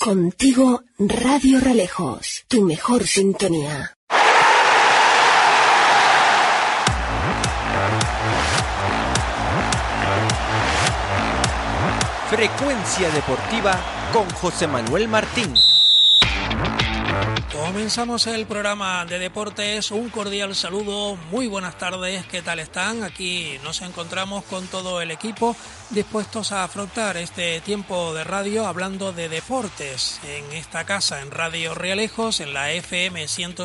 Contigo, Radio Realejos, tu mejor sintonía. Frecuencia Deportiva con José Manuel Martín. Comenzamos el programa de deportes, un cordial saludo, muy buenas tardes, ¿qué tal están? Aquí nos encontramos con todo el equipo dispuestos a afrontar este tiempo de radio hablando de deportes en esta casa, en Radio Realejos, en la FM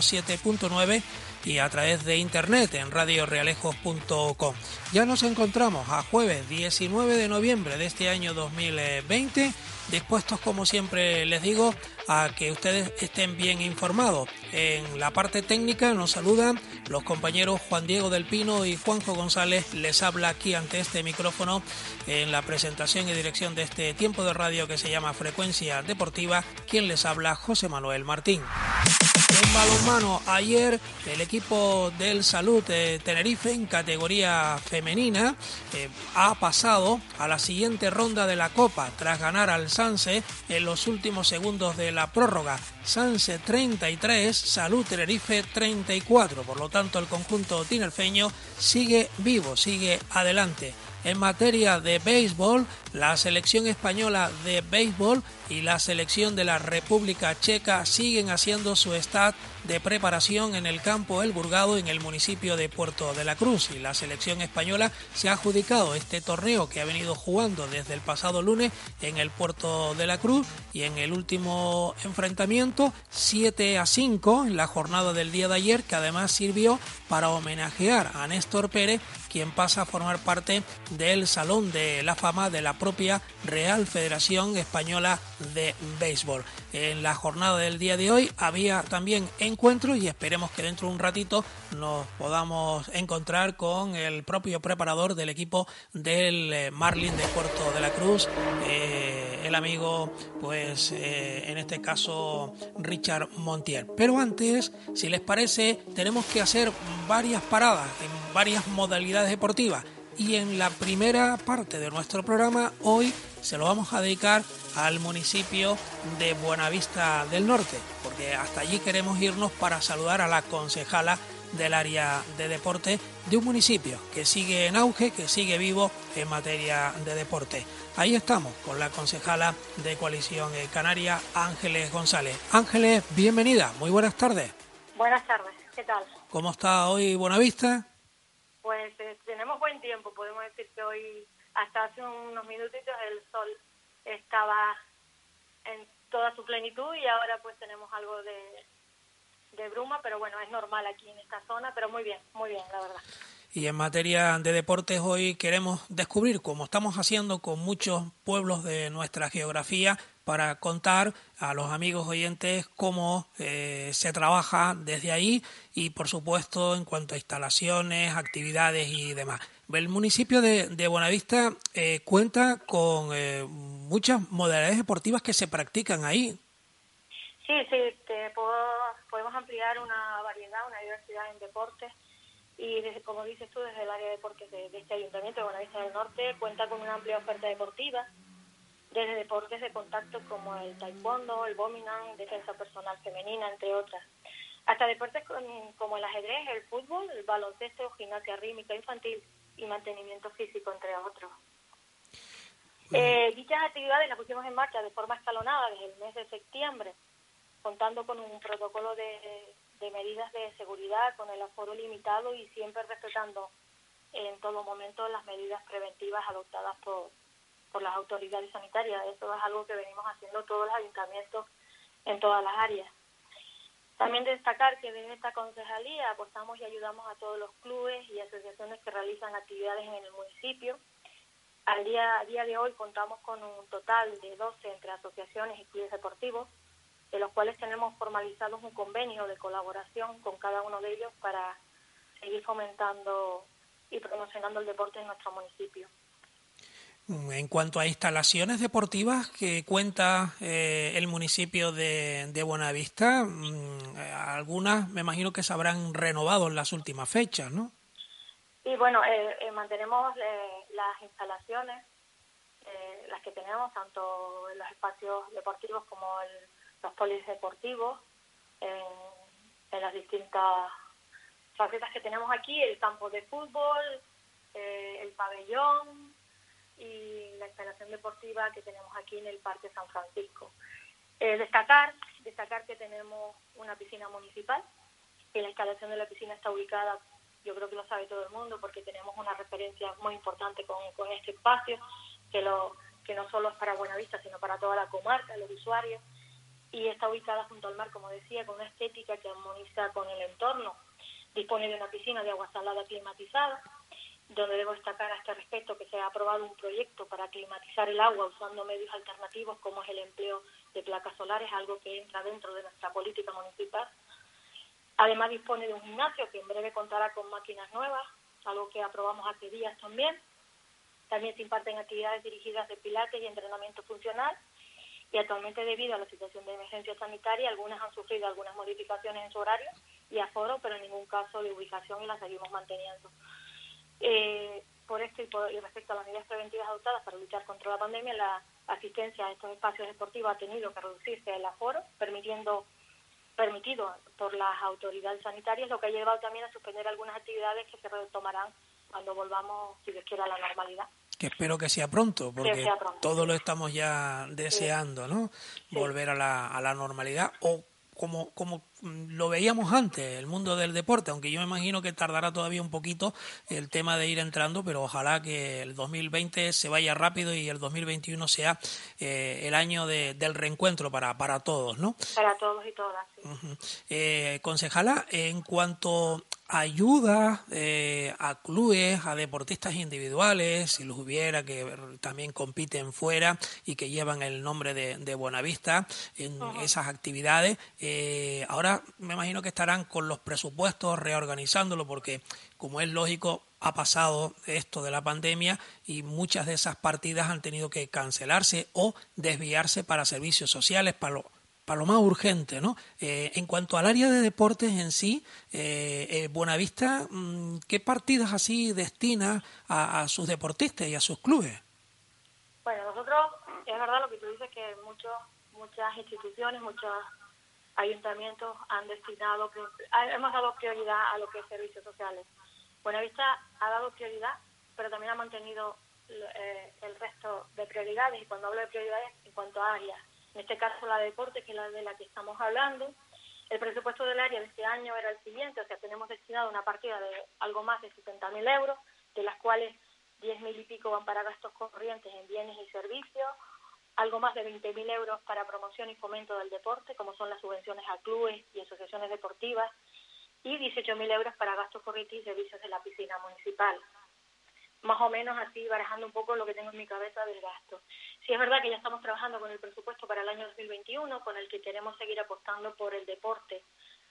107.9 y a través de internet en radiorealejos.com. Ya nos encontramos a jueves 19 de noviembre de este año 2020, dispuestos como siempre les digo a que ustedes estén bien informados. En la parte técnica nos saludan los compañeros Juan Diego del Pino y Juanjo González. Les habla aquí ante este micrófono en la presentación y dirección de este tiempo de radio que se llama Frecuencia Deportiva, quien les habla, José Manuel Martín. En balonmano, ayer el equipo del Salud de Tenerife en categoría femenina ha pasado a la siguiente ronda de la Copa tras ganar al Sanse en los últimos segundos de la prórroga. Sanse 33, Salud Tenerife 34. Por lo tanto, el conjunto tinerfeño sigue vivo, sigue adelante. En materia de béisbol, la selección española de béisbol y la selección de la República Checa siguen haciendo su stat de preparación en el campo El Burgado en el municipio de Puerto de la Cruz, y la selección española se ha adjudicado este torneo que ha venido jugando desde el pasado lunes en el Puerto de la Cruz, y en el último enfrentamiento 7-5 en la jornada del día de ayer, que además sirvió para homenajear a Néstor Pérez, quien pasa a formar parte del Salón de la Fama de la propia Real Federación Española de Béisbol. En la jornada del día de hoy había también encuentros y esperemos que dentro de un ratito nos podamos encontrar con el propio preparador del equipo del Marlin de Puerto de la Cruz, el amigo, pues en este caso Richard Montiel. Pero antes, si les parece, tenemos que hacer varias paradas en varias modalidades deportivas, y en la primera parte de nuestro programa hoy se lo vamos a dedicar al municipio de Buenavista del Norte, porque hasta allí queremos irnos para saludar a la concejala del área de deporte de un municipio que sigue en auge, que sigue vivo en materia de deporte. Ahí estamos con la concejala de Coalición Canaria, Ángeles González. Ángeles, bienvenida, muy buenas tardes. Buenas tardes, ¿qué tal? ¿Cómo está hoy Buenavista? Pues tenemos buen tiempo, podemos decir que hoy, hasta hace unos minutitos, el sol estaba en toda su plenitud y ahora pues tenemos algo de bruma, pero bueno, es normal aquí en esta zona, pero muy bien, la verdad. Y en materia de deportes hoy queremos descubrir, como estamos haciendo con muchos pueblos de nuestra geografía, para contar a los amigos oyentes cómo se trabaja desde ahí y, por supuesto, en cuanto a instalaciones, actividades y demás. El municipio de Buenavista cuenta con muchas modalidades deportivas que se practican ahí. Sí, podemos ampliar una variedad, una diversidad en deportes. Y como dices tú, desde el área de deportes de este Ayuntamiento de Buenavista del Norte cuenta con una amplia oferta deportiva, desde deportes de contacto como el taekwondo, el bominam, defensa personal femenina, entre otras, hasta deportes como el ajedrez, el fútbol, el baloncesto, gimnasia rítmica infantil y mantenimiento físico, entre otros. Dichas actividades las pusimos en marcha de forma escalonada desde el mes de septiembre, contando con un protocolo de medidas de seguridad, con el aforo limitado y siempre respetando en todo momento las medidas preventivas adoptadas por las autoridades sanitarias. Eso es algo que venimos haciendo todos los ayuntamientos en todas las áreas. También destacar que desde esta concejalía apostamos y ayudamos a todos los clubes y asociaciones que realizan actividades en el municipio. A día de hoy contamos con un total de 12 entre asociaciones y clubes deportivos, de los cuales tenemos formalizados un convenio de colaboración con cada uno de ellos para seguir fomentando y promocionando el deporte en nuestro municipio. En cuanto a instalaciones deportivas que cuenta el municipio de Buenavista, algunas me imagino que se habrán renovado en las últimas fechas, ¿no? Y bueno, mantenemos las instalaciones las que tenemos, tanto en los espacios deportivos como los polideportivos, en las distintas facetas que tenemos aquí, el campo de fútbol, el pabellón y la instalación deportiva que tenemos aquí en el Parque San Francisco. Destacar que tenemos una piscina municipal, y la instalación de la piscina está ubicada, yo creo que lo sabe todo el mundo, porque tenemos una referencia muy importante con este espacio, que no solo es para Buenavista, sino para toda la comarca, los usuarios, y está ubicada junto al mar, como decía, con una estética que armoniza con el entorno. Dispone de una piscina de agua salada climatizada, donde debo destacar a este respecto que se ha aprobado un proyecto para climatizar el agua usando medios alternativos como es el empleo de placas solares, algo que entra dentro de nuestra política municipal. Además dispone de un gimnasio que en breve contará con máquinas nuevas, algo que aprobamos hace días también. También se imparten actividades dirigidas de pilates y entrenamiento funcional, y actualmente, debido a la situación de emergencia sanitaria, algunas han sufrido algunas modificaciones en su horario y aforo, pero en ningún caso de ubicación, y las seguimos manteniendo. Por esto y respecto a las medidas preventivas adoptadas para luchar contra la pandemia, la asistencia a estos espacios deportivos ha tenido que reducirse el aforo, permitido por las autoridades sanitarias, lo que ha llevado también a suspender algunas actividades que se retomarán cuando volvamos, si Dios quiere, a la normalidad. Que espero que sea pronto, porque todos lo estamos ya deseando, ¿no? Sí. Volver a la normalidad, o como lo veíamos antes, el mundo del deporte, aunque yo me imagino que tardará todavía un poquito el tema de ir entrando, pero ojalá que el 2020 se vaya rápido y el 2021 sea el año del reencuentro para todos, ¿no? Para todos y todas, sí. Uh-huh. Concejala, en cuanto a ayuda a clubes, a deportistas individuales, si los hubiera, que también compiten fuera y que llevan el nombre de Buenavista en esas actividades, ahora me imagino que estarán con los presupuestos reorganizándolo, porque como es lógico ha pasado esto de la pandemia y muchas de esas partidas han tenido que cancelarse o desviarse para servicios sociales, para lo más urgente, ¿no? En cuanto al área de deportes en sí, Buenavista, ¿qué partidas así destina a sus deportistas y a sus clubes? Bueno, nosotros, es verdad lo que tú dices, que muchas instituciones, muchos ayuntamientos hemos dado prioridad a lo que es servicios sociales. Buenavista ha dado prioridad, pero también ha mantenido el resto de prioridades, y cuando hablo de prioridades en cuanto a áreas, en este caso la de deporte, que es la de la que estamos hablando. El presupuesto del área de este año era el siguiente, o sea, tenemos destinado una partida de algo más de 70.000 euros, de las cuales 10.000 y pico van para gastos corrientes en bienes y servicios, algo más de 20.000 euros para promoción y fomento del deporte, como son las subvenciones a clubes y asociaciones deportivas, y 18.000 euros para gastos corrientes y servicios de la piscina municipal. Más o menos así, barajando un poco lo que tengo en mi cabeza del gasto. Sí, es verdad que ya estamos trabajando con el presupuesto para el año 2021, con el que queremos seguir apostando por el deporte.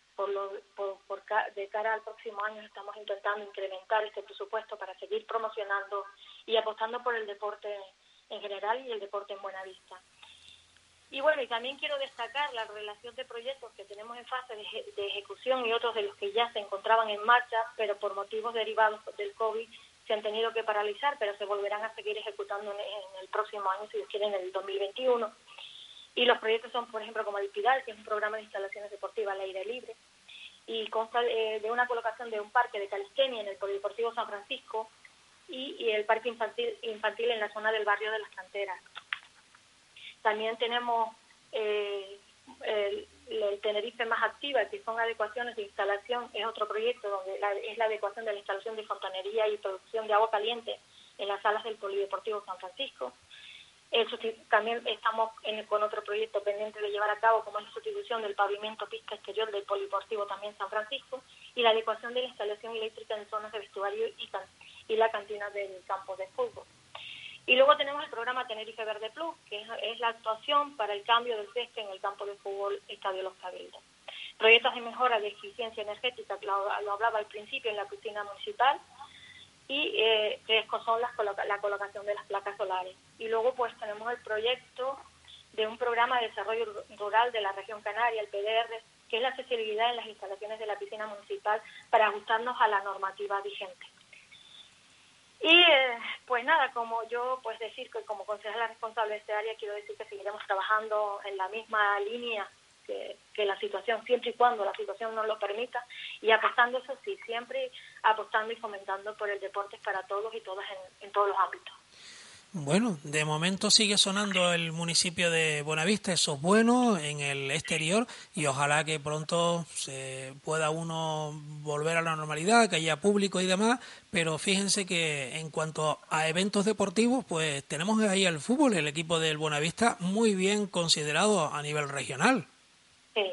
De cara al próximo año estamos intentando incrementar este presupuesto para seguir promocionando y apostando por el deporte en general y el deporte en Buenavista. Y bueno, y también quiero destacar la relación de proyectos que tenemos en fase de ejecución y otros de los que ya se encontraban en marcha, pero por motivos derivados del COVID se han tenido que paralizar, pero se volverán a seguir ejecutando en el próximo año, si Dios quiere, en el 2021. Y los proyectos son, por ejemplo, como el Pidal, que es un programa de instalaciones deportivas al aire libre, y consta de una colocación de un parque de calistenia en el Polideportivo San Francisco y el parque infantil en la zona del barrio de las Canteras. También tenemos el Tenerife Más Activa, que son adecuaciones de instalación, es otro proyecto donde es la adecuación de la instalación de fontanería y producción de agua caliente en las salas del Polideportivo San Francisco. También estamos con otro proyecto pendiente de llevar a cabo, como es la sustitución del pavimento pista exterior del Polideportivo también San Francisco, y la adecuación de la instalación eléctrica en zonas de vestuario y la cantina del campo de fútbol. Y luego tenemos el programa Tenerife Verde Plus, que es la actuación para el cambio del césped en el campo de fútbol Estadio Los Cabildos. Proyectos de mejora de eficiencia energética, lo hablaba al principio, en la piscina municipal, y que son la colocación de las placas solares. Y luego pues tenemos el proyecto de un programa de desarrollo rural de la región canaria, el PDR, que es la accesibilidad en las instalaciones de la piscina municipal para ajustarnos a la normativa vigente. Y pues nada, como yo pues decir que como concejala responsable de este área, quiero decir que seguiremos trabajando en la misma línea que la situación, siempre y cuando la situación nos lo permita, y apostando, eso sí, siempre apostando y fomentando por el deporte para todos y todas en todos los ámbitos. Bueno, de momento sigue sonando el municipio de Buenavista, eso es bueno en el exterior, y ojalá que pronto se pueda uno volver a la normalidad, que haya público y demás, pero fíjense que en cuanto a eventos deportivos, pues tenemos ahí el fútbol, el equipo del Buenavista muy bien considerado a nivel regional. Sí,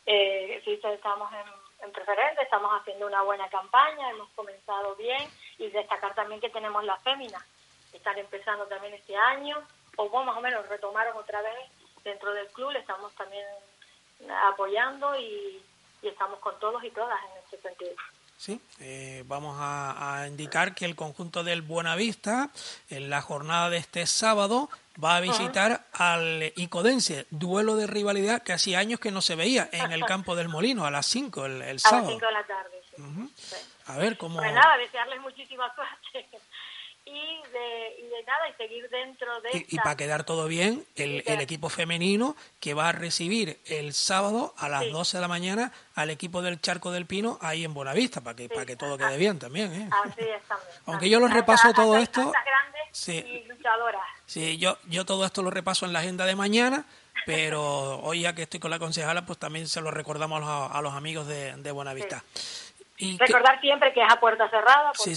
estamos en preferente, estamos haciendo una buena campaña, hemos comenzado bien, y destacar también que tenemos la fémina. Están empezando también este año, o más o menos retomaron otra vez dentro del club, le estamos también apoyando y estamos con todos y todas en este sentido. Sí, vamos a indicar que el conjunto del Buenavista en la jornada de este sábado va a visitar al Icodense, duelo de rivalidad que hacía años que no se veía en el campo del Molino a las 5 el sábado. A las 5 de la tarde, sí. Sí. A ver cómo... Pues nada, desearles muchísima suerte. Y de nada, y seguir dentro de y para quedar todo bien, el equipo femenino que va a recibir el sábado a las 12 de la mañana al equipo del Charco del Pino ahí en Buenavista, para que todo quede bien también, ¿eh? Así es también. Aunque yo lo repaso todo esto... Grandes y luchadoras. Sí, yo todo esto lo repaso en la agenda de mañana, pero hoy ya que estoy con la concejala, pues también se lo recordamos a los amigos de Buenavista. Sí. Y recordar siempre que es a puerta cerrada, porque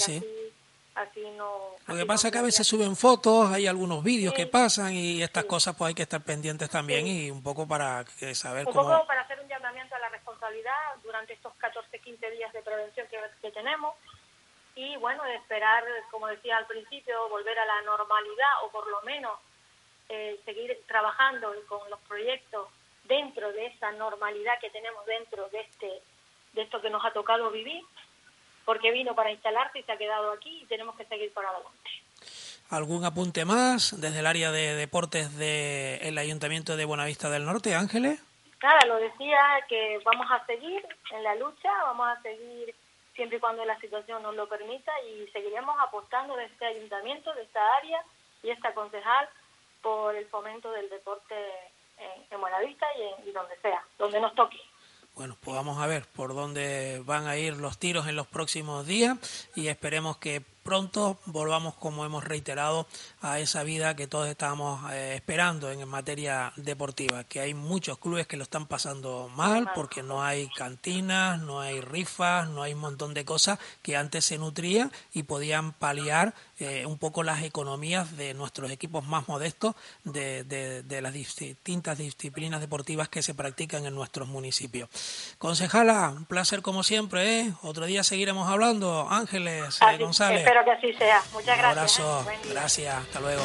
así no... Lo que pasa es que a veces suben fotos, hay algunos vídeos que pasan y estas cosas pues hay que estar pendientes también y un poco para saber cómo... Un poco para hacer un llamamiento a la responsabilidad durante estos 14-15 días de prevención que tenemos y bueno, de esperar, como decía al principio, volver a la normalidad o por lo menos seguir trabajando con los proyectos dentro de esa normalidad que tenemos dentro de esto que nos ha tocado vivir, porque vino para instalarse y se ha quedado aquí y tenemos que seguir para adelante. ¿Algún apunte más desde el área de deportes del Ayuntamiento de Buenavista del Norte, Ángeles? Nada, lo decía que vamos a seguir en la lucha, vamos a seguir siempre y cuando la situación nos lo permita y seguiremos apostando de este ayuntamiento, de esta área y esta concejal por el fomento del deporte en Buenavista y donde sea, donde nos toque. Bueno, pues vamos a ver por dónde van a ir los tiros en los próximos días y esperemos que pronto volvamos, como hemos reiterado, a esa vida que todos estábamos esperando en materia deportiva, que hay muchos clubes que lo están pasando mal porque no hay cantinas, no hay rifas, no hay un montón de cosas que antes se nutrían y podían paliar un poco las economías de nuestros equipos más modestos de las distintas disciplinas deportivas que se practican en nuestros municipios. Concejala, un placer como siempre, ¿eh? Otro día seguiremos hablando. Ángeles, González. Espero que así sea. Muchas gracias. Un abrazo. Gracias. Hasta luego.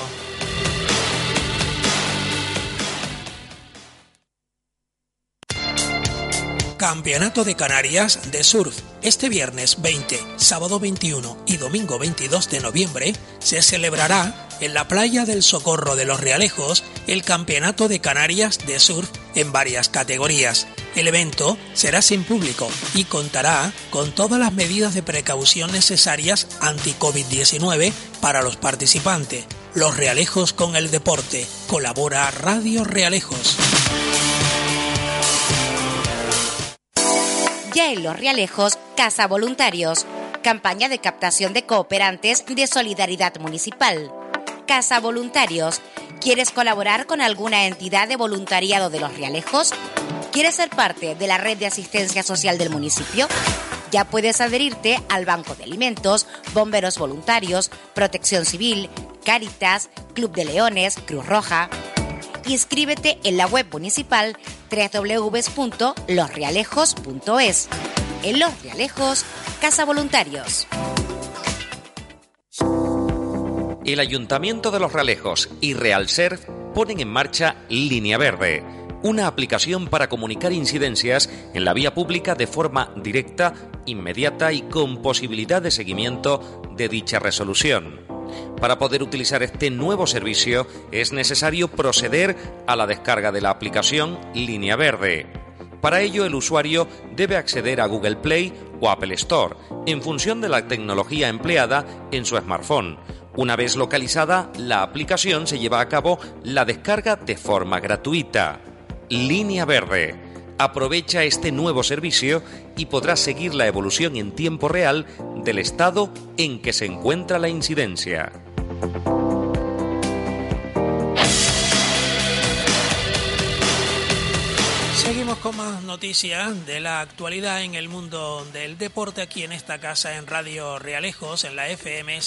Campeonato de Canarias de Surf. Este viernes 20, sábado 21 y domingo 22 de noviembre se celebrará en la playa del Socorro de Los Realejos el Campeonato de Canarias de Surf en varias categorías. El evento será sin público y contará con todas las medidas de precaución necesarias anti-COVID-19 para los participantes. Los Realejos con el deporte. Colabora Radio Realejos. Ya en Los Realejos, Casa Voluntarios. Campaña de captación de cooperantes de Solidaridad Municipal. Casa Voluntarios. ¿Quieres colaborar con alguna entidad de voluntariado de Los Realejos? ¿Quieres ser parte de la red de asistencia social del municipio? Ya puedes adherirte al Banco de Alimentos, Bomberos Voluntarios, Protección Civil, Cáritas, Club de Leones, Cruz Roja. Inscríbete en la web municipal www.losrealejos.es. En Los Realejos, Casa Voluntarios. El Ayuntamiento de Los Realejos y Realserv ponen en marcha Línea Verde, una aplicación para comunicar incidencias en la vía pública de forma directa, inmediata y con posibilidad de seguimiento de dicha resolución. Para poder utilizar este nuevo servicio es necesario proceder a la descarga de la aplicación Línea Verde. Para ello, el usuario debe acceder a Google Play o Apple Store, en función de la tecnología empleada en su smartphone. Una vez localizada la aplicación, se lleva a cabo la descarga de forma gratuita. Línea Verde. Aprovecha este nuevo servicio y podrás seguir la evolución en tiempo real del estado en que se encuentra la incidencia. Seguimos con más noticias de la actualidad en el mundo del deporte aquí en esta casa en Radio Realejos, en la FM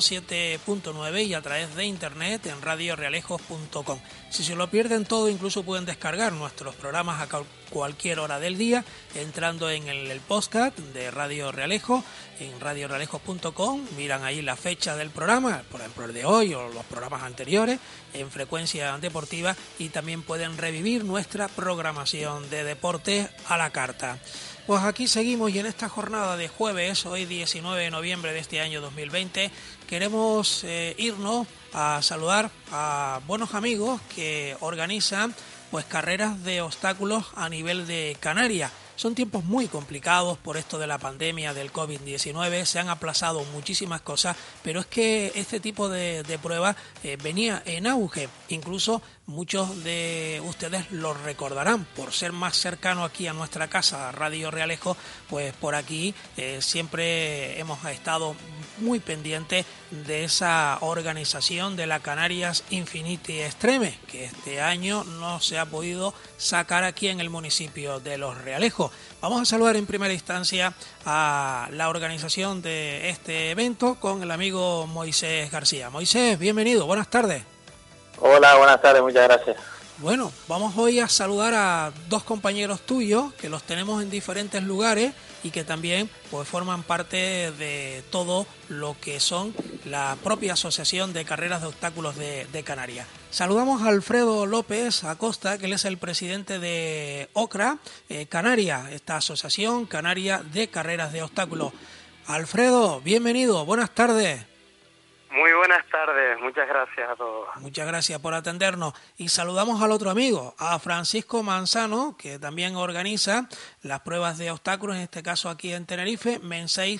107.9 y a través de internet en radiorealejos.com. Si se lo pierden todo, incluso pueden descargar nuestros programas a cualquier hora del día entrando en el podcast de Radio Realejo en radiorealejos.com. Miran ahí la fecha del programa, por ejemplo el de hoy o los programas anteriores en frecuencia deportiva, y también pueden revivir nuestra programación de deportes a la carta. Pues aquí seguimos, y en esta jornada de jueves, hoy 19 de noviembre de este año 2020, queremos irnos a saludar a buenos amigos que organizan pues carreras de obstáculos a nivel de Canarias. Son tiempos muy complicados por esto de la pandemia del COVID-19, se han aplazado muchísimas cosas, pero es que este tipo de pruebas venía en auge. Incluso muchos de ustedes lo recordarán, por ser más cercano aquí a nuestra casa, Radio Realejo, pues por aquí siempre hemos estado muy pendientes de esa organización de la Canarias Infinity Extreme, que este año no se ha podido sacar aquí en el municipio de Los Realejos. Vamos a saludar en primera instancia a la organización de este evento con el amigo Moisés García. Moisés, bienvenido, buenas tardes. Hola, buenas tardes, muchas gracias. Bueno, vamos hoy a saludar a dos compañeros tuyos que los tenemos en diferentes lugares y que también pues forman parte de todo lo que son la propia Asociación de Carreras de Obstáculos de Canarias. Saludamos a Alfredo López Acosta, que él es el presidente de OCRA Canarias, esta Asociación Canaria de Carreras de Obstáculos. Alfredo, bienvenido, buenas tardes. Muy buenas tardes, muchas gracias a todos. Muchas gracias por atendernos. Y saludamos al otro amigo, a Francisco Manzano, que también organiza las pruebas de obstáculos, en este caso aquí en Tenerife, MEN6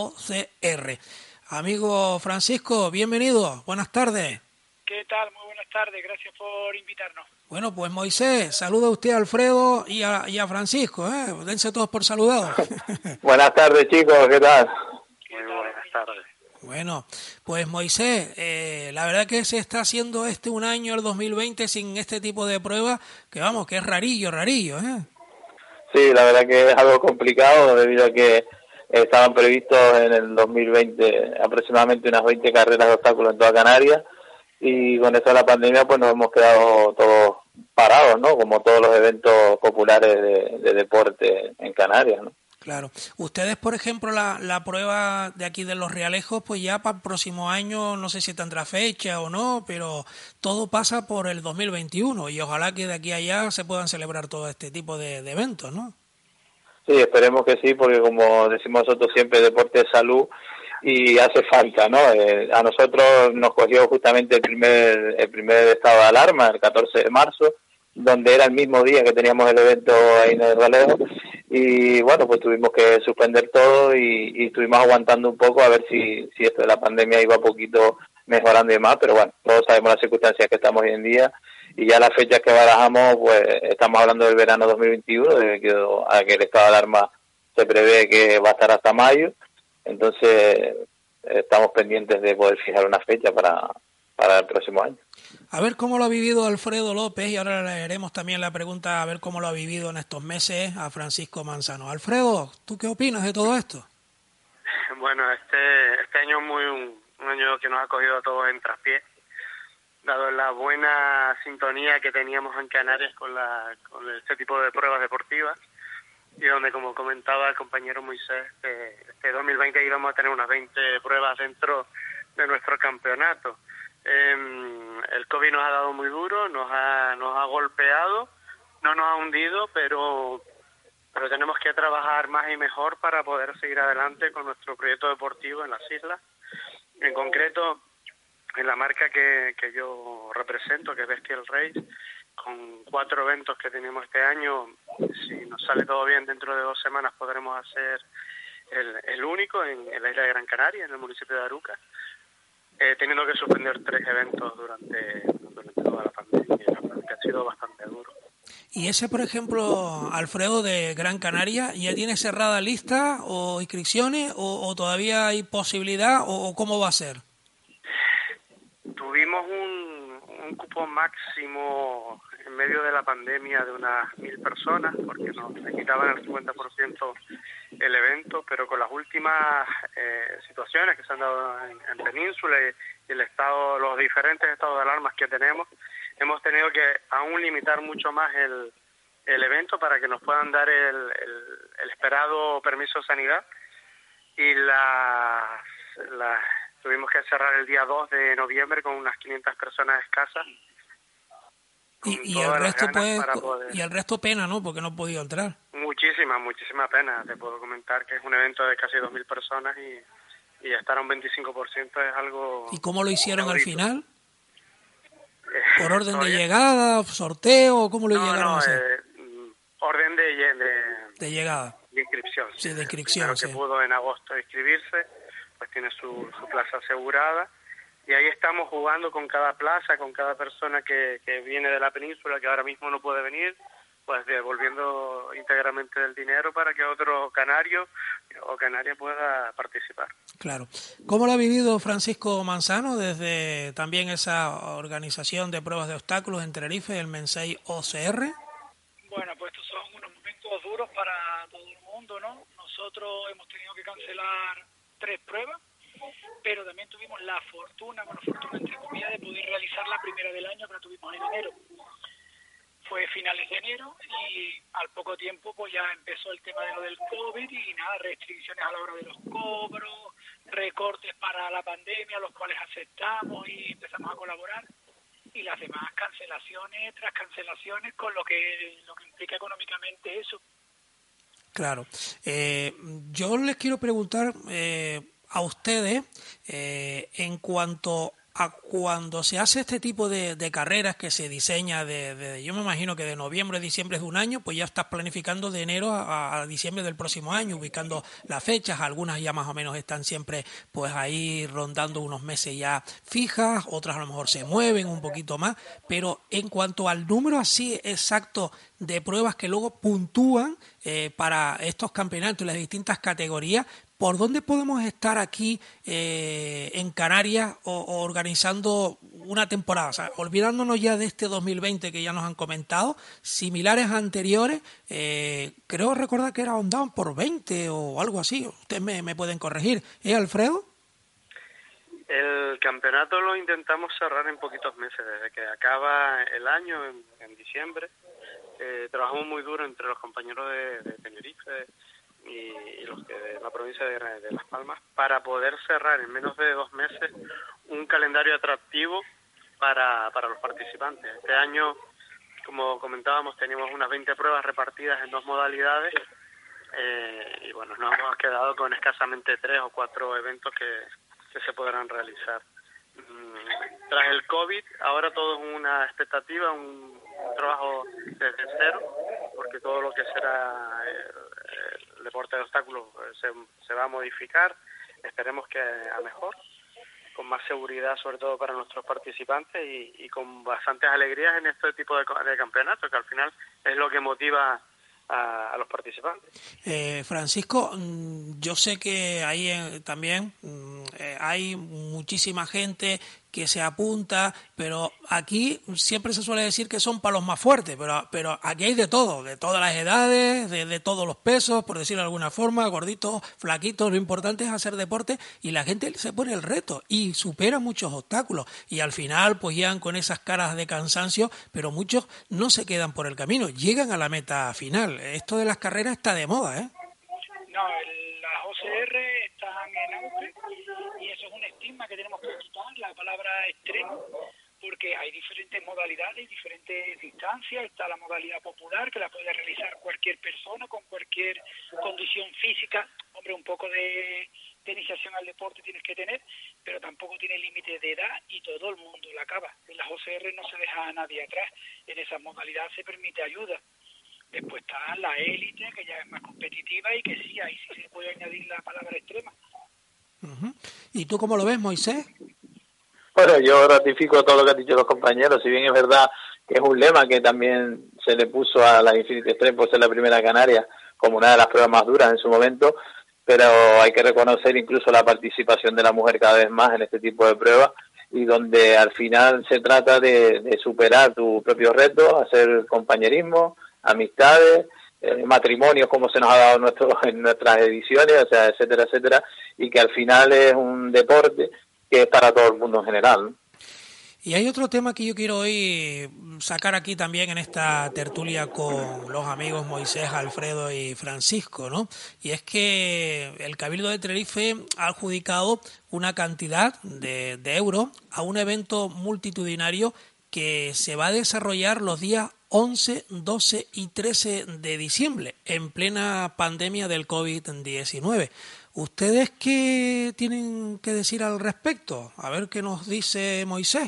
OCR. Amigo Francisco, bienvenido, buenas tardes. ¿Qué tal? Muy buenas tardes, gracias por invitarnos. Bueno, pues Moisés, saluda usted a Alfredo y a Francisco, dense todos por saludados. Buenas tardes, chicos, ¿qué tal? Muy buenas tardes. Bueno, pues Moisés, la verdad que se está haciendo un año, el 2020, sin este tipo de pruebas, que vamos, que es rarillo, ¿eh? Sí, la verdad que es algo complicado debido a que estaban previstos en el 2020 aproximadamente unas 20 carreras de obstáculos en toda Canarias, y con esto de la pandemia pues nos hemos quedado todos parados, ¿no? Como todos los eventos populares de deporte en Canarias, ¿no? Claro. Ustedes, por ejemplo, la prueba de aquí de Los Realejos, pues ya para el próximo año, no sé si tendrá fecha o no, pero todo pasa por el 2021 y ojalá que de aquí a allá se puedan celebrar todo este tipo de eventos, ¿no? Sí, esperemos que sí, porque como decimos nosotros siempre, deporte es salud y hace falta, ¿no? A nosotros nos cogió justamente el primer estado de alarma, el 14 de marzo, donde era el mismo día que teníamos el evento ahí en el Ralejo, y bueno, pues tuvimos que suspender todo y estuvimos aguantando un poco a ver si esto de la pandemia iba poquito mejorando y demás, pero bueno, todos sabemos las circunstancias que estamos hoy en día, y ya las fechas que barajamos, pues estamos hablando del verano 2021, debido a que el estado de alarma se prevé que va a estar hasta mayo, entonces estamos pendientes de poder fijar una fecha para el próximo año. A ver cómo lo ha vivido Alfredo López, y ahora le haremos también la pregunta a ver cómo lo ha vivido en estos meses a Francisco Manzano. Alfredo, ¿tú qué opinas de todo esto? Bueno, este año es un año que nos ha cogido a todos en traspié, dado la buena sintonía que teníamos en Canarias con este tipo de pruebas deportivas, y donde, como comentaba el compañero Moisés, este 2020 íbamos a tener unas 20 pruebas dentro de nuestro campeonato. El COVID nos ha dado muy duro, nos ha golpeado, no nos ha hundido, pero tenemos que trabajar más y mejor para poder seguir adelante con nuestro proyecto deportivo en las islas. En concreto, en la marca que yo represento, que es Bestial Race, con 4 eventos que tenemos este año, si nos sale todo bien, dentro de 2 semanas podremos hacer el único en la isla de Gran Canaria, en el municipio de Aruca, teniendo que suspender 3 eventos durante toda la pandemia, que ha sido bastante duro. Y ese, por ejemplo, Alfredo, de Gran Canaria, ¿ya tiene cerrada lista o inscripciones o todavía hay posibilidad o cómo va a ser? Tuvimos un cupo máximo en medio de la pandemia de unas 1.000 personas, porque nos quitaban el 50% el evento, pero con las últimas situaciones que se han dado en Península y el estado, los diferentes estados de alarmas que tenemos, hemos tenido que aún limitar mucho más el evento para que nos puedan dar el esperado permiso de sanidad, y tuvimos que cerrar el día 2 de noviembre con unas 500 personas escasas. Y el resto y el resto pena, ¿no? Porque no he podido entrar. Muchísima pena. Te puedo comentar que es un evento de casi 2.000 personas y estar a un 25% es algo... ¿Y cómo lo hicieron al final? ¿Por orden de bien. llegada, sorteo? ¿Cómo lo llegaron a hacer? Orden de llegada. De inscripción. Sí, de inscripción, El que pudo en agosto inscribirse, pues tiene su plaza asegurada. Y ahí estamos jugando con cada plaza, con cada persona que viene de la península, que ahora mismo no puede venir, pues devolviendo íntegramente el dinero para que otro canario o canaria pueda participar. Claro. ¿Cómo lo ha vivido Francisco Manzano desde también esa organización de pruebas de obstáculos en Tenerife, el Mensei OCR? Bueno, pues estos son unos momentos duros para todo el mundo, ¿no? Nosotros hemos tenido que cancelar 3 pruebas, pero también tuvimos la fortuna entre comillas, de poder realizar la primera del año, que la tuvimos en enero. Fue finales de enero y al poco tiempo pues ya empezó el tema de lo del COVID y nada, restricciones a la hora de los cobros, recortes para la pandemia, los cuales aceptamos y empezamos a colaborar, y las demás cancelaciones tras cancelaciones, con lo que implica económicamente eso. Claro. Yo les quiero preguntar a ustedes en cuanto a cuando se hace este tipo de carreras que se diseña yo me imagino que de noviembre a diciembre de un año, pues ya estás planificando de enero a diciembre del próximo año, ubicando las fechas. Algunas ya más o menos están siempre pues ahí rondando unos meses ya fijas, otras a lo mejor se mueven un poquito más, pero en cuanto al número así exacto de pruebas que luego puntúan para estos campeonatos en las distintas categorías, ¿por dónde podemos estar aquí en Canarias o organizando una temporada? O sea, olvidándonos ya de este 2020 que ya nos han comentado, similares a anteriores, creo recordar que andaban por 20 o algo así. Ustedes me pueden corregir. Alfredo? El campeonato lo intentamos cerrar en poquitos meses, desde que acaba el año, en diciembre. Trabajamos muy duro entre los compañeros de Tenerife y los de la provincia de Las Palmas para poder cerrar en menos de 2 meses un calendario atractivo para los participantes. Este año, como comentábamos, teníamos unas 20 pruebas repartidas en 2 modalidades y bueno, nos hemos quedado con escasamente 3 o 4 eventos que se podrán realizar. Tras el COVID, ahora todo es una expectativa, un trabajo desde cero, porque todo lo que será el deporte de obstáculos se va a modificar, esperemos que a mejor, con más seguridad sobre todo para nuestros participantes y con bastantes alegrías en este tipo de campeonatos, que al final es lo que motiva a los participantes. Francisco, yo sé que ahí también hay muchísima gente que se apunta, pero aquí siempre se suele decir que son para los más fuertes, pero aquí hay de todo, de todas las edades, de todos los pesos, por decirlo de alguna forma, gorditos, flaquitos. Lo importante es hacer deporte y la gente se pone el reto y supera muchos obstáculos y al final pues llegan con esas caras de cansancio, pero muchos no se quedan por el camino, llegan a la meta final. Esto de las carreras está de moda, ¿eh? No, las OCR están en auge y eso es un estigma que tenemos que quitar, la palabra extremo, porque hay diferentes modalidades, diferentes distancias. Está la modalidad popular, que la puede realizar cualquier persona con cualquier condición física, hombre, un poco de de iniciación al deporte tienes que tener, pero tampoco tiene límite de edad y todo el mundo la acaba. En las OCR no se deja a nadie atrás, en esa modalidad se permite ayuda. Después está la élite, que ya es más competitiva y que sí, ahí sí se puede añadir la palabra extrema. Uh-huh. ¿Y tú cómo lo ves, Moisés? Bueno, yo ratifico todo lo que han dicho los compañeros, si bien es verdad que es un lema que también se le puso a la Infinity Extreme por ser la primera canaria como una de las pruebas más duras en su momento, pero hay que reconocer incluso la participación de la mujer cada vez más en este tipo de pruebas, y donde al final se trata de superar tu propio reto, hacer compañerismo, amistades, matrimonios como se nos ha dado en nuestras ediciones, o sea, etcétera, etcétera, y que al final es un deporte que es para todo el mundo en general, ¿no? Y hay otro tema que yo quiero hoy sacar aquí también en esta tertulia con los amigos Moisés, Alfredo y Francisco, ¿no? Y es que el Cabildo de Tenerife ha adjudicado una cantidad de euros a un evento multitudinario que se va a desarrollar los días 11, 12 y 13 de diciembre, en plena pandemia del COVID-19. ¿Ustedes qué tienen que decir al respecto? A ver qué nos dice Moisés.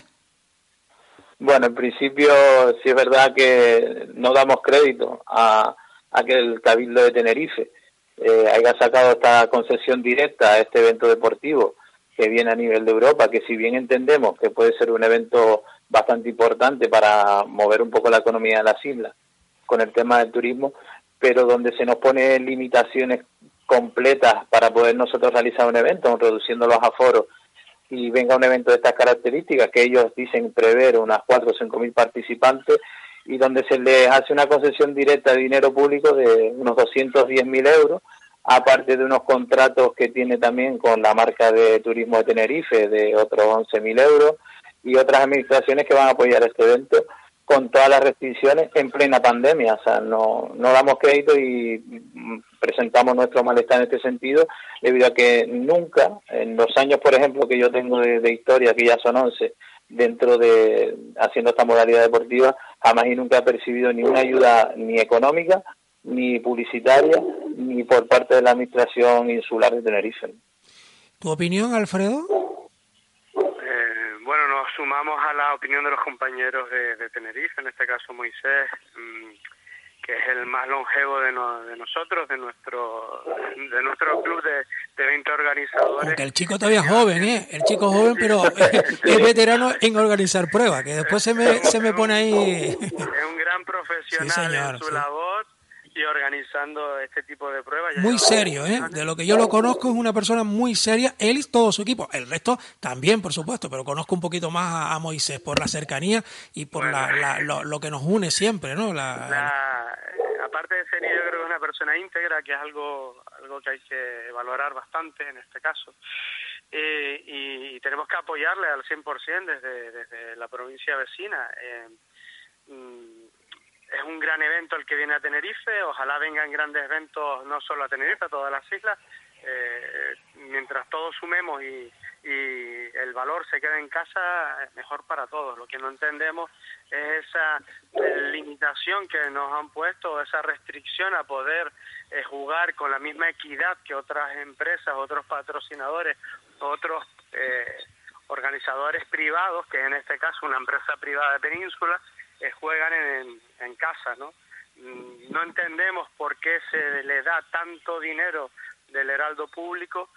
Bueno, en principio sí es verdad que no damos crédito a que el Cabildo de Tenerife haya sacado esta concesión directa a este evento deportivo que viene a nivel de Europa, que si bien entendemos que puede ser un evento bastante importante para mover un poco la economía de las islas con el tema del turismo, pero donde se nos pone limitaciones completas para poder nosotros realizar un evento, reduciendo los aforos, y venga un evento de estas características, que ellos dicen prever unas 4 o 5 mil participantes, y donde se les hace una concesión directa de dinero público de unos 210.000 euros, aparte de unos contratos que tiene también con la marca de turismo de Tenerife de otros 11.000 euros, y otras administraciones que van a apoyar este evento con todas las restricciones en plena pandemia. O sea, no damos crédito y presentamos nuestro malestar en este sentido, debido a que nunca, en los años, por ejemplo, que yo tengo de historia, que ya son 11, dentro de haciendo esta modalidad deportiva, jamás y nunca he percibido ni una ayuda ni económica, ni publicitaria, ni por parte de la Administración Insular de Tenerife. ¿Tu opinión, Alfredo? Bueno, nos sumamos a la opinión de los compañeros de Tenerife, en este caso Moisés, que es el más longevo de nosotros, de nuestro club de 20 organizadores. Aunque el chico todavía es joven, el chico joven, pero es veterano en organizar pruebas, que después se me pone ahí. Es un gran profesional, sí, señor, en su labor y organizando este tipo de pruebas. Muy serio, de lo que yo lo conozco, es una persona muy seria, él y todo su equipo, el resto también, por supuesto, pero conozco un poquito más a Moisés por la cercanía y por lo que nos une siempre, ¿no? Aparte de serio, yo creo que es una persona íntegra, que es algo que hay que valorar bastante en este caso. Y tenemos que apoyarle al 100% desde la provincia vecina. Es un gran evento el que viene a Tenerife, ojalá vengan grandes eventos no solo a Tenerife, a todas las islas. Mientras todos sumemos y el valor se quede en casa, es mejor para todos. Lo que no entendemos es esa limitación que nos han puesto, esa restricción a poder jugar con la misma equidad que otras empresas, otros patrocinadores, otros organizadores privados, que en este caso una empresa privada de Península, juegan en casa, ¿no? No entendemos por qué se le da tanto dinero del heraldo público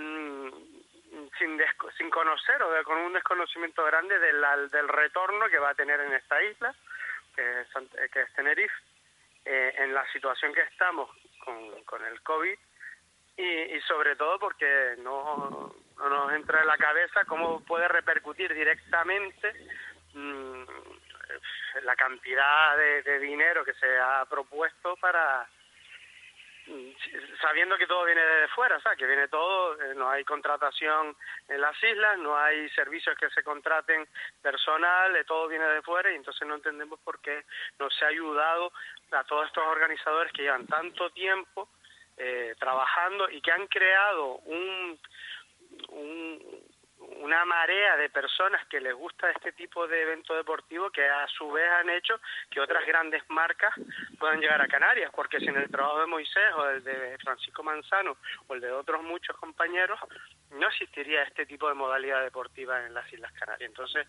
sin conocer o con un desconocimiento grande del retorno que va a tener en esta isla, que es Tenerife, en la situación que estamos con el COVID, y sobre todo porque no nos entra en la cabeza cómo puede repercutir directamente la cantidad de dinero que se ha propuesto sabiendo que todo viene de fuera, o sea, que viene todo, no hay contratación en las islas, no hay servicios que se contraten personal, todo viene de fuera, y entonces no entendemos por qué no se ha ayudado a todos estos organizadores que llevan tanto tiempo una marea de personas que les gusta este tipo de evento deportivo, que a su vez han hecho que otras grandes marcas puedan llegar a Canarias, porque sin el trabajo de Moisés o el de Francisco Manzano o el de otros muchos compañeros, no existiría este tipo de modalidad deportiva en las Islas Canarias. Entonces,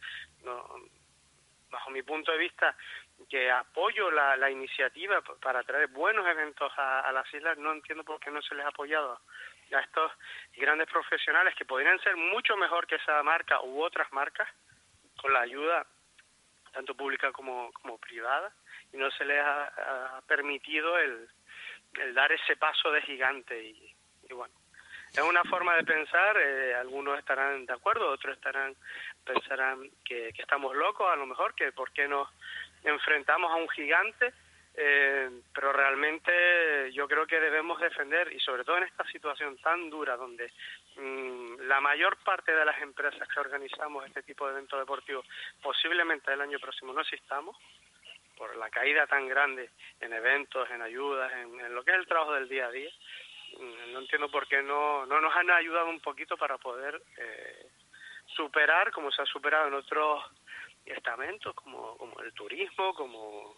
bajo mi punto de vista, que apoyo la iniciativa para traer buenos eventos a las islas, no entiendo por qué no se les ha apoyado a estos grandes profesionales que podrían ser mucho mejor que esa marca u otras marcas, con la ayuda tanto pública como privada, y no se les ha permitido el dar ese paso de gigante. Y bueno, es una forma de pensar, algunos estarán de acuerdo, otros pensarán que estamos locos, a lo mejor, que por qué nos enfrentamos a un gigante, pero realmente yo creo que debemos defender, y sobre todo en esta situación tan dura donde la mayor parte de las empresas que organizamos este tipo de eventos deportivos posiblemente el año próximo no existamos, por la caída tan grande en eventos, en ayudas, en lo que es el trabajo del día a día. No entiendo por qué no nos han ayudado un poquito para poder superar, como se ha superado en otros estamentos, como el turismo, como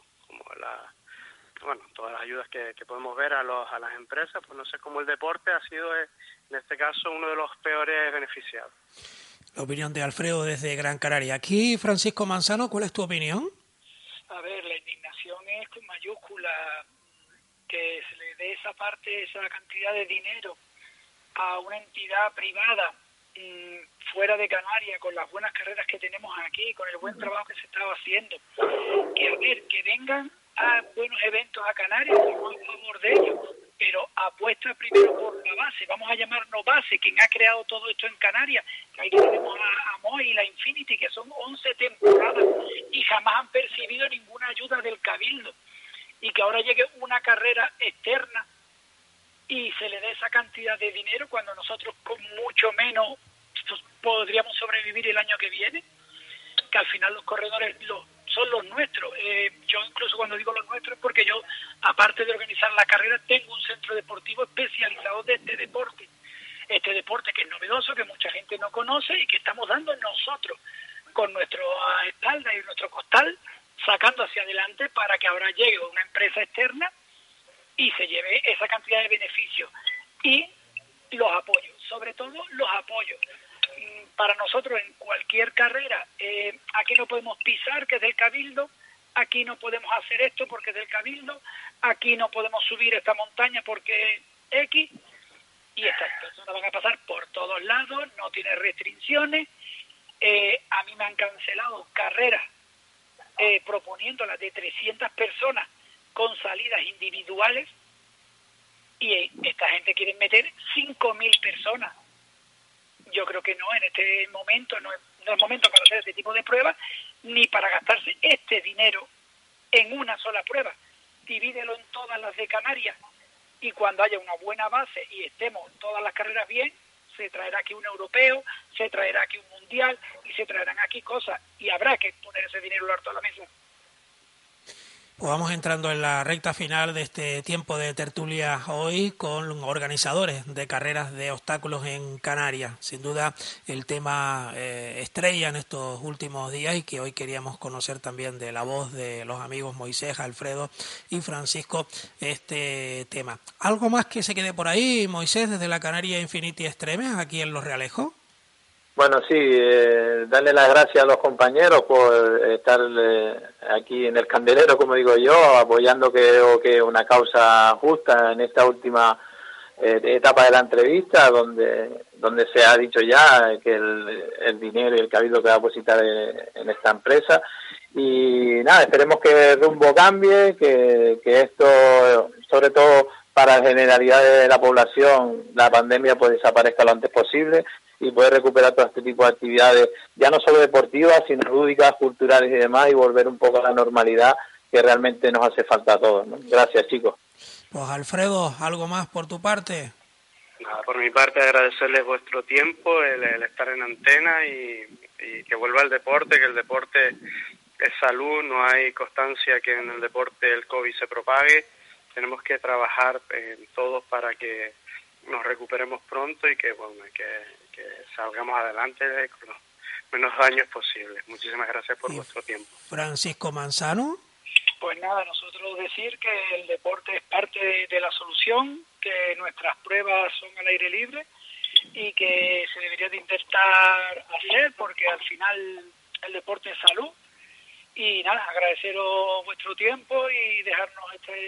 todas las ayudas que podemos ver a las empresas. Pues no sé, como el deporte ha sido en este caso uno de los peores beneficiados. La opinión de Alfredo desde Gran Canaria. Aquí, Francisco Manzano, ¿cuál es tu opinión? A ver, la indignación es con mayúscula, que se le dé esa cantidad de dinero a una entidad privada fuera de Canarias, con las buenas carreras que tenemos aquí, con el buen trabajo que se estaba haciendo. Que vengan a buenos eventos a Canarias, estamos a favor de ellos, pero apuesta primero por la base, vamos a llamarnos base, quien ha creado todo esto en Canarias, que ahí tenemos a Moy y la Infinity, que son 11 temporadas y jamás han percibido ninguna ayuda del Cabildo, y que ahora llegue una carrera externa y se le dé esa cantidad de dinero cuando nosotros con mucho menos podríamos sobrevivir el año que viene, que al final los corredores son los nuestros. Yo incluso cuando digo los nuestros es porque yo, aparte de organizar la carrera, tengo un centro deportivo especializado de este deporte que es novedoso, que mucha gente no conoce y que estamos dando nosotros con nuestra espalda y nuestro costal, sacando hacia adelante para que ahora llegue una empresa externa y se lleve esa cantidad de beneficios. Y los apoyos, sobre todo los apoyos. Para nosotros en cualquier carrera, aquí no podemos pisar, que es del Cabildo, aquí no podemos hacer esto porque es del Cabildo, aquí no podemos subir esta montaña porque es X, y estas personas van a pasar por todos lados, no tiene restricciones. A mí me han cancelado carreras proponiéndolas de 300 personas con salidas individuales, y esta gente quiere meter 5.000 personas. Yo creo que no, en este momento no es momento para hacer este tipo de pruebas, ni para gastarse este dinero en una sola prueba. Divídelo en todas las de Canarias, y cuando haya una buena base y estemos todas las carreras bien, se traerá aquí un europeo, se traerá aquí un mundial y se traerán aquí cosas, y habrá que poner ese dinero harto a la mesa. Pues vamos entrando en la recta final de este tiempo de tertulia hoy con organizadores de carreras de obstáculos en Canarias. Sin duda el tema estrella en estos últimos días, y que hoy queríamos conocer también de la voz de los amigos Moisés, Alfredo y Francisco este tema. ¿Algo más que se quede por ahí, Moisés, desde la Canaria Infinity Extreme, aquí en Los Realejos? Bueno, sí, darle las gracias a los compañeros por estar aquí en el candelero, como digo yo, apoyando, creo que una causa justa en esta última etapa de la entrevista, donde se ha dicho ya que el dinero y el cabildo que va a depositar en esta empresa. Y nada, esperemos que el rumbo cambie, que esto, sobre todo para la generalidad de la población, la pandemia pues desaparezca lo antes posible y poder recuperar todo este tipo de actividades, ya no solo deportivas, sino lúdicas, culturales y demás, y volver un poco a la normalidad que realmente nos hace falta a todos, ¿no? Gracias, chicos. Pues Alfredo, ¿algo más por tu parte? Nada, por mi parte agradecerles vuestro tiempo, el estar en antena y que vuelva el deporte, que el deporte es salud, no hay constancia que en el deporte el COVID se propague. Tenemos que trabajar todos para que nos recuperemos pronto y que salgamos adelante con los menos daños posibles. Muchísimas gracias por vuestro tiempo. Francisco Manzano. Pues nada, nosotros decir que el deporte es parte de la solución, que nuestras pruebas son al aire libre y que se debería de intentar hacer porque al final el deporte es salud. Y nada, agradeceros vuestro tiempo y dejarnos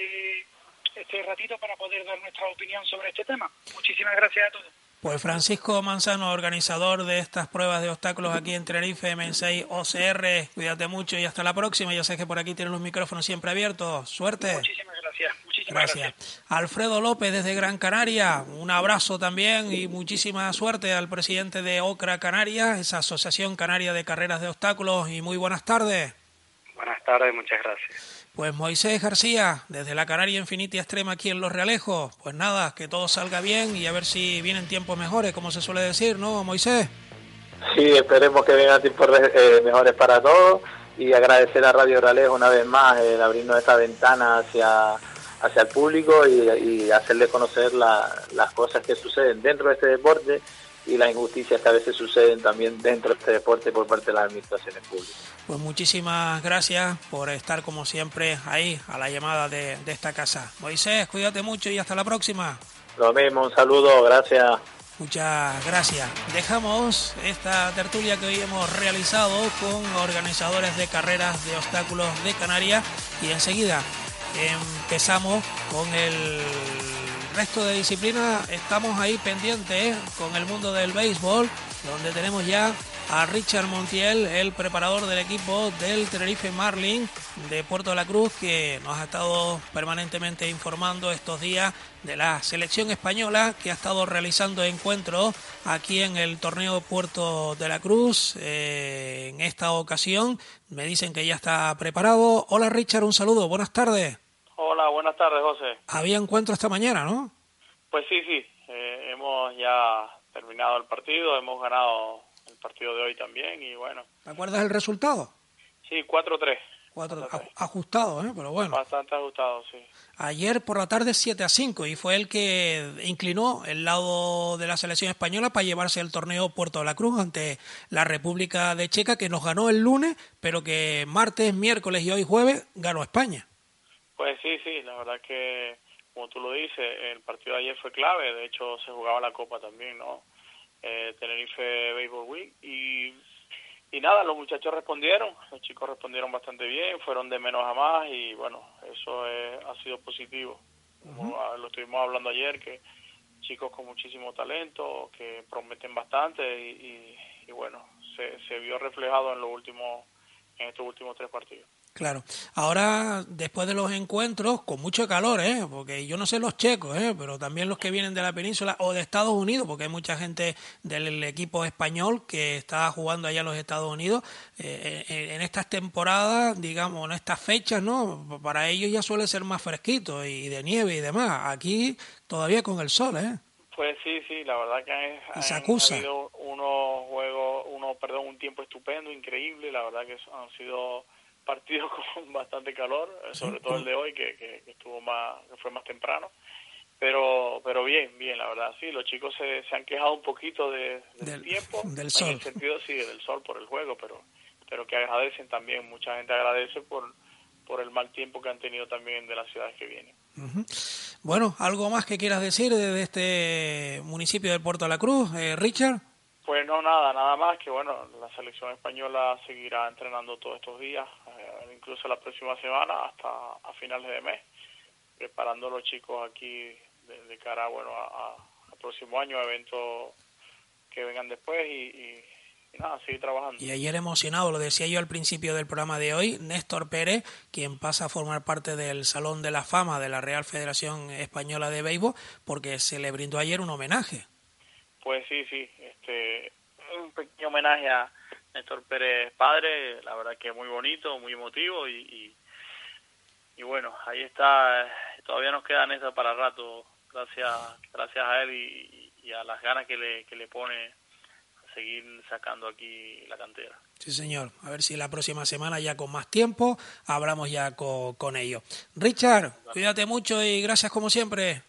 este ratito para poder dar nuestra opinión sobre este tema. Muchísimas gracias a todos. Pues Francisco Manzano, organizador de estas pruebas de obstáculos aquí en Tenerife, M6 OCR, cuídate mucho y hasta la próxima. Ya sé que por aquí tienen los micrófonos siempre abiertos. Suerte. Muchísimas gracias. Muchísimas gracias. Alfredo López desde Gran Canaria, un abrazo también y muchísima suerte al presidente de OCRA Canarias, esa Asociación Canaria de Carreras de Obstáculos, y muy buenas tardes. Buenas tardes, muchas gracias. Pues Moisés García, desde la Canaria Infinita Extrema aquí en Los Realejos. Pues nada, que todo salga bien y a ver si vienen tiempos mejores, como se suele decir, ¿no, Moisés? Sí, esperemos que vengan tiempos mejores para todos y agradecer a Radio Realejos una vez más el abrirnos esta ventana hacia el público y hacerles conocer las cosas que suceden dentro de este deporte y las injusticias que a veces suceden también dentro de este deporte por parte de las administraciones públicas. Pues muchísimas gracias por estar como siempre ahí a la llamada de esta casa. Moisés, cuídate mucho y hasta la próxima. Lo mismo, un saludo, gracias. Muchas gracias. Dejamos esta tertulia que hoy hemos realizado con organizadores de carreras de obstáculos de Canarias y enseguida empezamos con el resto de disciplinas. Estamos ahí pendientes con el mundo del béisbol, donde tenemos ya a Richard Montiel, el preparador del equipo del Tenerife Marlin de Puerto de la Cruz, que nos ha estado permanentemente informando estos días de la selección española que ha estado realizando encuentros aquí en el torneo Puerto de la Cruz. En esta ocasión me dicen que ya está preparado. Hola Richard, un saludo, buenas tardes. Hola, buenas tardes, José. Había encuentro esta mañana, ¿no? Pues sí, hemos ya terminado el partido, hemos ganado el partido de hoy también y bueno. ¿Te acuerdas el resultado? Sí, 4-3. Ajustado, pero bueno. Bastante ajustado, sí. Ayer por la tarde 7-5 y fue el que inclinó el lado de la selección española para llevarse el torneo Puerto de la Cruz ante la República de Checa, que nos ganó el lunes, pero que martes, miércoles y hoy jueves ganó España. Pues sí, la verdad que, como tú lo dices, el partido de ayer fue clave, de hecho se jugaba la Copa también, ¿no? Tenerife Baseball Week y nada, los muchachos respondieron, los chicos respondieron bastante bien, fueron de menos a más y bueno, eso ha sido positivo. Como lo estuvimos hablando ayer, que chicos con muchísimo talento, que prometen bastante y bueno, se vio reflejado en estos últimos 3 partidos. Claro. Ahora, después de los encuentros, con mucho calor, porque yo no sé los checos, pero también los que vienen de la península o de Estados Unidos, porque hay mucha gente del equipo español que está jugando allá en los Estados Unidos. En estas temporadas, digamos, en estas fechas, ¿no? Para ellos ya suele ser más fresquito y de nieve y demás. Aquí todavía con el sol, Pues sí, la verdad que ha habido un tiempo estupendo, increíble. La verdad que han sido partidos con bastante calor, sobre todo el de hoy que fue más temprano, pero bien, la verdad, sí, los chicos se han quejado un poquito del tiempo, del sol. En el sentido sí, del sol por el juego, pero que agradecen también, mucha gente agradece por el mal tiempo que han tenido también de las ciudades que vienen. Bueno, ¿algo más que quieras decir de este municipio de Puerto de la Cruz, Richard? Pues no, nada más que bueno, la selección española seguirá entrenando todos estos días, incluso la próxima semana hasta a finales de mes, preparando a los chicos aquí de cara al próximo año, eventos que vengan después y nada, seguir trabajando. Y ayer emocionado, lo decía yo al principio del programa de hoy, Néstor Pérez, quien pasa a formar parte del Salón de la Fama de la Real Federación Española de Béisbol, porque se le brindó ayer un homenaje. Pues sí, un pequeño homenaje a Néstor Pérez padre, la verdad que muy bonito, muy emotivo y bueno, ahí está, todavía nos queda Néstor para rato, gracias a él y a las ganas que le pone a seguir sacando aquí la cantera. Sí, señor, a ver si la próxima semana ya con más tiempo hablamos ya con ellos. Richard, cuídate mucho y gracias como siempre.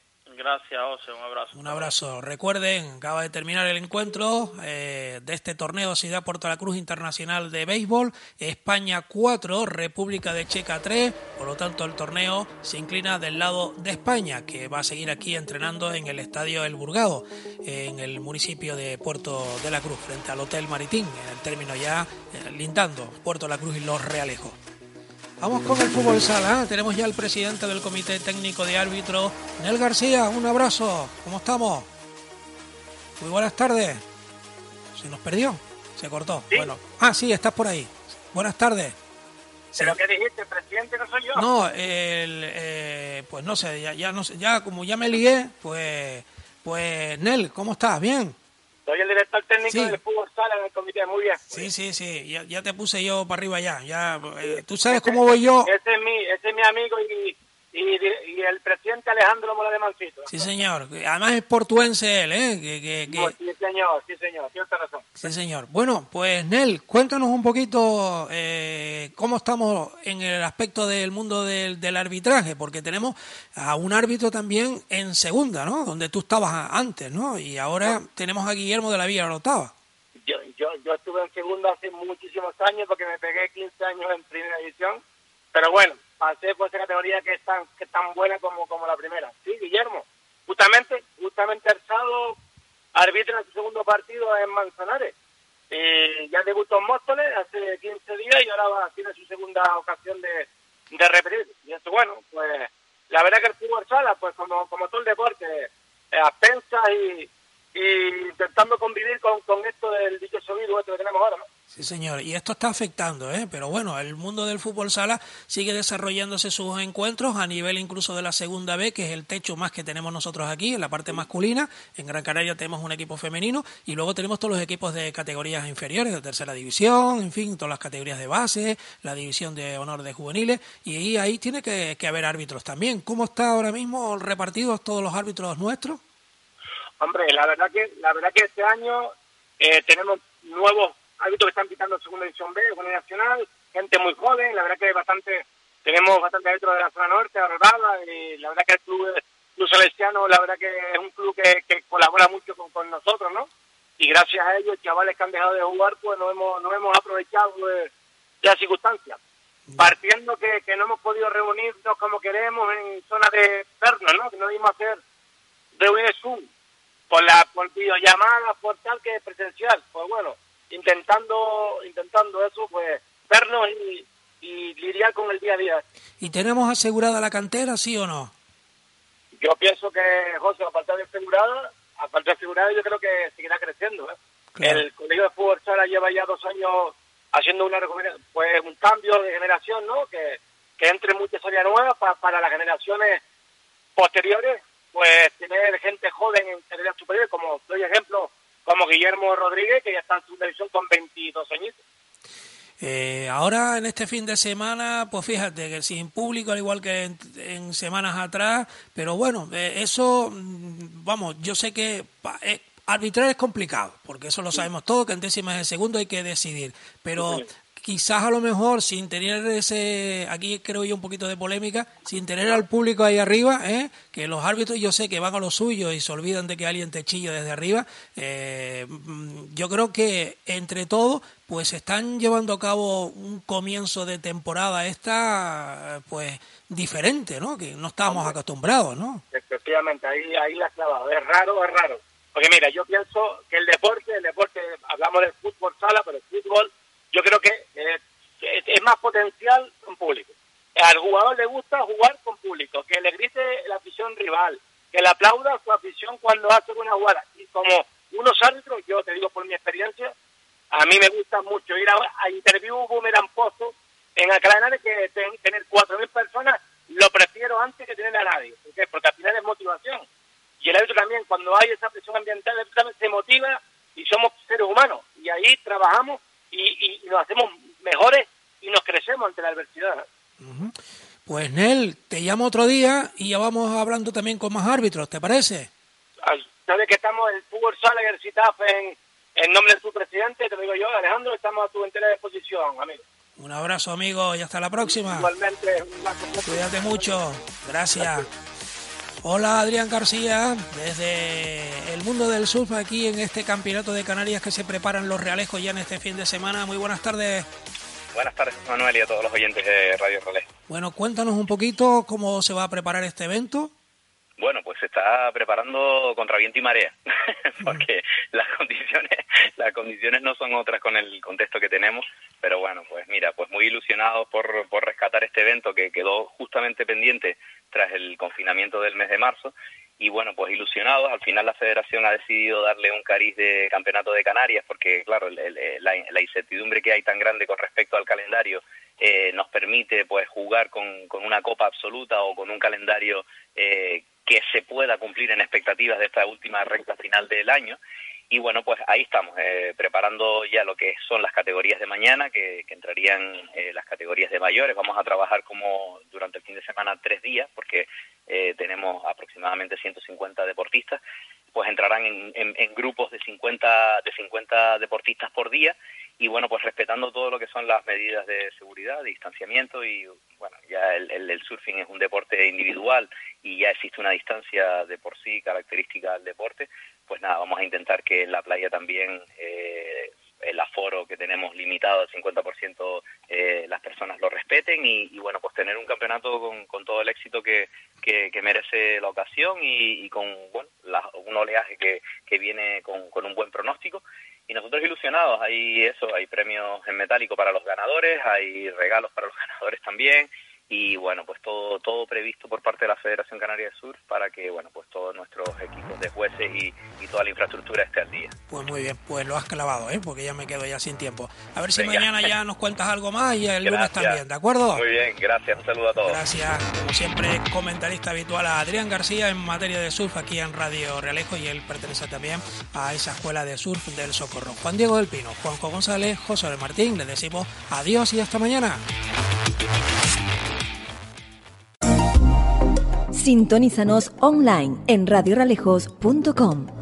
Gracias, José, un abrazo. Un abrazo. Recuerden, acaba de terminar el encuentro de este torneo Ciudad Puerto La Cruz Internacional de Béisbol. España 4, República de Checa 3. Por lo tanto, el torneo se inclina del lado de España, que va a seguir aquí entrenando en el Estadio El Burgado, en el municipio de Puerto de la Cruz, frente al Hotel Maritín, en el término ya lindando Puerto La Cruz y Los Realejos. Vamos con el fútbol sala. Tenemos ya al presidente del Comité Técnico de Árbitros, Nel García. Un abrazo. ¿Cómo estamos? Muy buenas tardes. ¿Se nos perdió? ¿Se cortó? ¿Sí? Bueno. Sí, estás por ahí. Buenas tardes. ¿Pero qué dijiste? ¿Presidente no soy yo? No, pues no sé, ya no sé, ya como ya me lié, pues Nel, ¿cómo estás? ¿Bien? Soy el director técnico del fútbol sala en el comité, muy bien. Sí, ya te puse yo para arriba ya. Tú sabes cómo voy yo. Ese es mi amigo y el presidente Alejandro Mola de Mancito. Sí, señor. Además es portuense él, ¿eh? No, sí, señor, tienes razón. Sí, señor. Bueno, pues Nel, cuéntanos un poquito cómo estamos en el aspecto del mundo del arbitraje, porque tenemos a un árbitro también en segunda, ¿no? Donde tú estabas antes, ¿no? Y ahora tenemos a Guillermo de la Villa Orotava. Yo estuve en segunda hace muchísimos años porque me pegué 15 años en primera división, pero bueno, pasé por esa categoría que es tan buena como la primera. Sí, Guillermo, justamente el sábado arbitra en su segundo partido en Manzanares. Ya debutó en Móstoles hace 15 días y ahora tiene su segunda ocasión de repetir. Y eso, bueno, pues la verdad que el fútbol sala, pues como todo el deporte, a pensas y intentando convivir con esto del dichoso virus que tenemos ahora, ¿no? Sí, señor, y esto está afectando, pero bueno, el mundo del fútbol sala sigue desarrollándose sus encuentros a nivel incluso de la segunda B, que es el techo más que tenemos nosotros aquí, en la parte masculina. En Gran Canaria tenemos un equipo femenino y luego tenemos todos los equipos de categorías inferiores, de tercera división, en fin, todas las categorías de base, la división de honor de juveniles, y ahí tiene que haber árbitros también. ¿Cómo está ahora mismo repartidos todos los árbitros nuestros? Hombre, la verdad que este año tenemos nuevos árbitros que están pitando segunda división B, Segunda Nacional, gente muy joven, la verdad que tenemos bastante árbitros de la zona norte, Arrabada, y la verdad que el club salesiano, la verdad que es un club que colabora mucho con nosotros, ¿no? Y gracias a ellos, chavales que han dejado de jugar, pues no hemos aprovechado de las circunstancias. Partiendo que no hemos podido reunirnos como queremos en zona de Pernos, ¿no? Que no dimos hacer reuniones Zoom, por videollamada, por tal que presencial. Pues bueno, intentando eso, pues vernos y lidiar con el día a día. ¿Y tenemos asegurada la cantera, sí o no? Yo pienso que, José, a falta de asegurada, yo creo que seguirá creciendo, ¿eh? Claro. El Colegio de Fútbol Sala lleva ya 2 años haciendo un cambio de generación, ¿no? Que entre muchas áreas nuevas para las generaciones posteriores, pues tener gente joven en categorías superiores, como doy ejemplo, como Guillermo Rodríguez, que ya está en su división con 22 añitos. Ahora en este fin de semana, pues fíjate que sin público, al igual que en semanas atrás, pero bueno, eso, vamos, yo sé que arbitrar es complicado, porque eso lo sabemos todos, que en décimas de segundo hay que decidir, pero quizás a lo mejor sin tener aquí creo yo un poquito de polémica, sin tener al público ahí arriba, que los árbitros yo sé que van a lo suyo y se olvidan de que alguien te chille desde arriba, yo creo que entre todos pues están llevando a cabo un comienzo de temporada pues diferente, ¿no? Que no estábamos acostumbrados, ¿no? Efectivamente, ahí la has clavado, es raro. Porque mira, yo pienso que el deporte, hablamos del fútbol sala, pero el fútbol yo creo que es más potencial con público. Al jugador le gusta jugar con público, que le grite la afición rival, que le aplauda su afición cuando hace una jugada. Y como unos árbitros, yo te digo por mi experiencia, a mí me gusta mucho ir a interview Boomerang Pozo en Alcalá de Henares, que tener 4.000 personas, lo prefiero antes que tener a nadie. ¿Por qué? Porque al final es motivación. Y el árbitro también, cuando hay esa presión ambiental, el árbitro también se motiva y somos seres humanos. Y ahí trabajamos y nos hacemos mejores y nos crecemos ante la adversidad. Uh-huh. Pues Nel, te llamo otro día y ya vamos hablando también con más árbitros, ¿te parece? Sabes que estamos en el Fútbol Sala y el CITAF en nombre de su presidente, te lo digo yo, Alejandro, estamos a tu entera disposición, amigo. Un abrazo, amigo, y hasta la próxima. Igualmente. Cuídate mucho, gracias. Hola Adrián García, desde el mundo del surf aquí en este campeonato de Canarias que se preparan los Realejos ya en este fin de semana. Muy buenas tardes. Buenas tardes, Manuel, y a todos los oyentes de Radio Ralejo. Bueno, cuéntanos un poquito cómo se va a preparar este evento. Bueno, pues se está preparando contra viento y marea, porque las condiciones no son otras con el contexto que tenemos, pero bueno, pues mira, pues muy ilusionados por rescatar este evento que quedó justamente pendiente tras el confinamiento del mes de marzo, y bueno, pues ilusionados. Al final la Federación ha decidido darle un cariz de Campeonato de Canarias, porque claro, la incertidumbre que hay tan grande con respecto al calendario nos permite pues jugar con una copa absoluta o con un calendario que se pueda cumplir en expectativas de esta última recta final del año. Y bueno, pues ahí estamos, preparando ya lo que son las categorías de mañana, que entrarían las categorías de mayores. Vamos a trabajar como durante el fin de semana 3 días, porque tenemos aproximadamente 150 deportistas, pues entrarán en grupos de 50 deportistas por día, y bueno, pues respetando todo lo que son las medidas de seguridad, de distanciamiento, y bueno, ya el surfing es un deporte individual y ya existe una distancia de por sí característica del deporte. Pues nada, vamos a intentar que en la playa también el aforo que tenemos limitado al 50%, las personas lo respeten, y bueno, pues tener un campeonato con todo el éxito que merece la ocasión, y con bueno, un oleaje que viene con un buen pronóstico. Y nosotros ilusionados, hay premios en metálico para los ganadores, hay regalos para los ganadores también, y bueno, pues todo previsto por parte de la Federación Canaria de Surf para que bueno, pues todos nuestros equipos de jueces y toda la infraestructura esté al día. Pues muy bien, pues lo has clavado, porque ya me quedo ya sin tiempo. A ver si mañana ya nos cuentas algo más, y el lunes también, ¿de acuerdo? Muy bien, gracias, un saludo a todos. Gracias, como siempre, comentarista habitual a Adrián García en materia de surf aquí en Radio Realejo, y él pertenece también a esa escuela de surf del Socorro. Juan Diego del Pino, Juanjo González, José Martín, les decimos adiós y hasta mañana. Sintonízanos online en radioralejos.com.